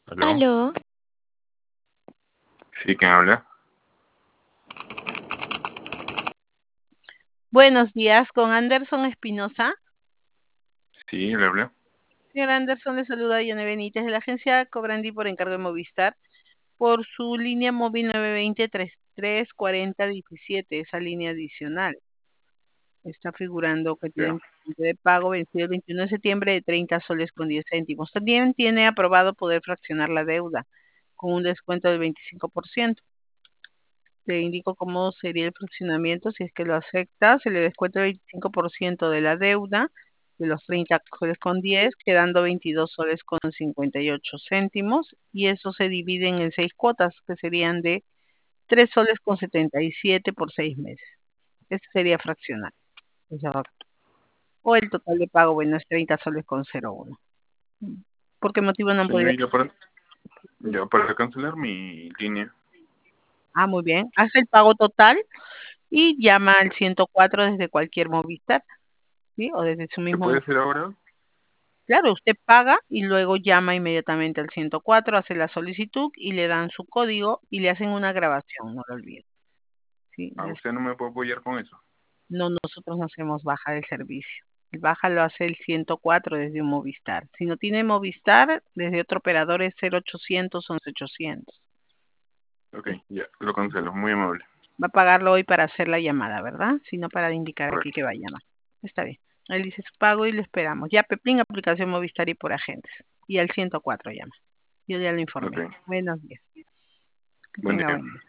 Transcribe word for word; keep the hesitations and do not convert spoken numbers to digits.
¿Aló? Aló, ¿Sí? ¿Quién habla? Buenos días, con Anderson Espinosa. Sí, le habla. Señor Anderson, le saluda Diana Benítez de la agencia Cobrandi por encargo de Movistar por su línea móvil nueve dos cero, treinta y tres cuarenta diecisiete, esa línea adicional. Está figurando que tiene Ya. un límite de pago vencido el veintiuno de septiembre de treinta soles con diez céntimos. También tiene aprobado poder fraccionar la deuda con un descuento del veinticinco por ciento. Te indico cómo sería el fraccionamiento. Si es que lo acepta, se le descuenta el veinticinco por ciento de la deuda de los treinta soles con diez, quedando veintidós soles con cincuenta y ocho céntimos, y eso se divide en seis cuotas, que serían de tres soles con setenta y siete por seis meses. Este sería fraccionar. O el total de pago, bueno, es treinta soles con cero uno. ¿Por qué motivo no han podido? Señorita, para, ya, para cancelar mi línea. Ah, muy bien. Hace el pago total y llama al ciento cuatro desde cualquier Movistar, ¿sí? O desde su ¿Se mismo. puede hacer ahora? Claro, usted paga y luego llama inmediatamente al ciento cuatro, hace la solicitud y le dan su código y le hacen una grabación, no lo olvide. ¿Sí? Ah, Les- usted no me puede apoyar con eso. No, nosotros no hacemos baja del servicio. El baja lo hace el ciento cuatro desde un Movistar. Si no tiene Movistar, desde otro operador es cero ochocientos, once ochocientos. Ok, ya, lo cancelo. Muy amable. Va a pagarlo hoy para hacer la llamada, ¿verdad? Sino para indicar aquí Correcto. que va a llamar. Está bien. Él dice su pago y le esperamos. Ya Peplín, aplicación Movistar y por agentes. Y al ciento cuatro llama. Yo ya lo informé. Ok. Buenos días. Que Buen tenga día. buen día.